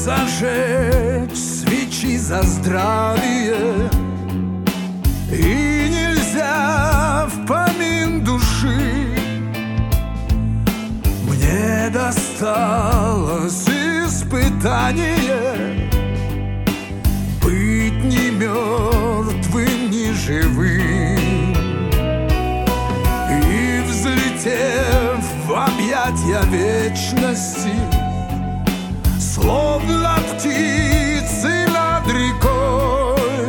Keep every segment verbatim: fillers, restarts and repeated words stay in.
Зажечь свечи за здравие, и нельзя в помин души. Мне досталось испытание быть ни мертвым, ни живым. И взлетев в объятья вечности, словно птицы над рекой,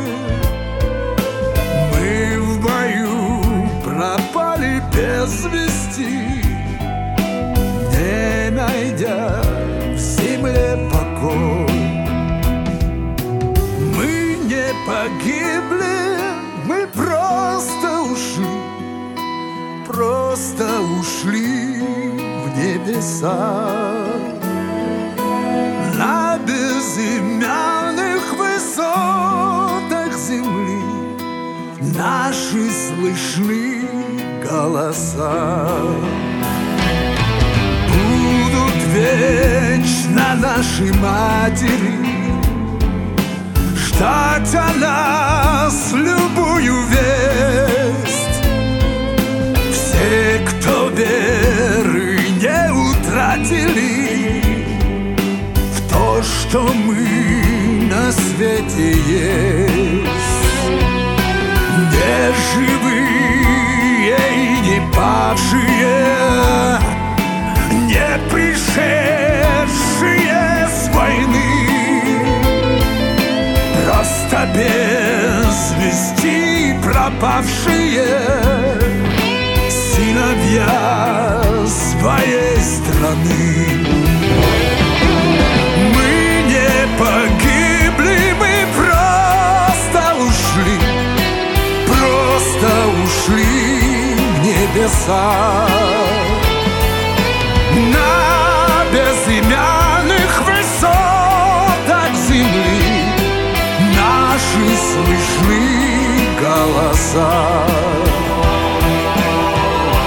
мы в бою пропали без вести, не найдя в земле покой. Мы не погибли, мы просто ушли, просто ушли в небеса. На безымянных высотах земли наши слышны голоса. Будут вечно наши матери ждать о нас любую весть. Все, кто веры не утратили, что мы на свете есть. Не живые и не павшие, не пришедшие с войны, просто без вести пропавшие сыновья своей страны. Погибли, мы просто ушли, просто ушли в небеса. На безымянных высотах земли наши слышны голоса.